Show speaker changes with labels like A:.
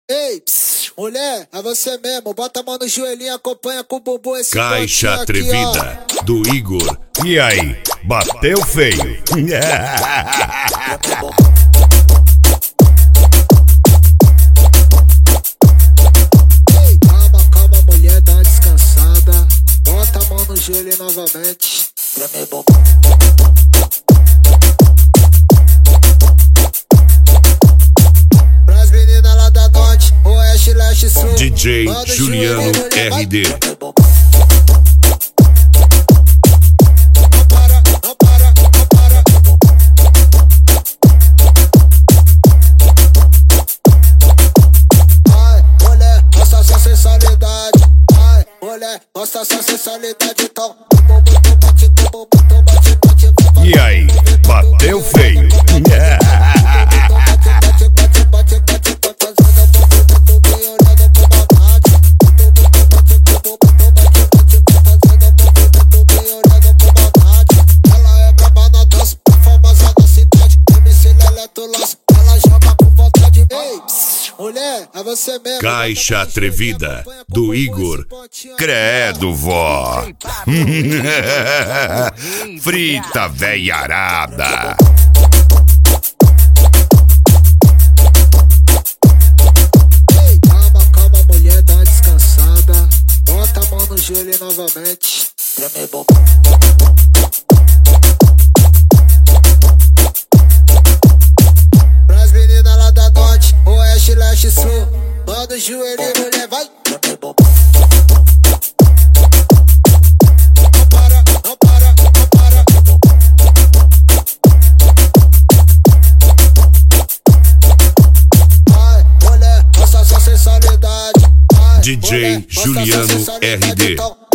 A: Ei, mulher, é você mesmo. Bota a mão no joelhinho, acompanha com o bumbum esse
B: Caixa Atrevida,
A: aqui,
B: do Igor.
C: E aí, bateu feio?
A: Ei, calma, mulher, dá uma descansada. Bota a mão no joelho novamente. Pras meninas lá da norte, oeste, leste, sul.
B: DJ Juliano RD.
A: Mostra sua sensualidade, então.
C: E aí, bateu feio?
A: Ela é braba na dança, famosa na cidade. MC Leleto Laço, ela joga com vontade. Ei, mulher, é você mesmo.
B: Caixa Atrevida, do Igor.
C: Credo, vó. Frita veiarada.
A: Ei, calma, mulher, dá uma descansada. Bota a mão no joelho novamente. Pras meninas lá da norte, oeste, leste, sul. Manda o joelho, mulher, vai. Não para. Vai, mulher, mostra sua sensualidade. Vai,
B: DJ
A: mulher, mostra sua
B: Juliano
A: sensualidade,
B: RD.
A: então.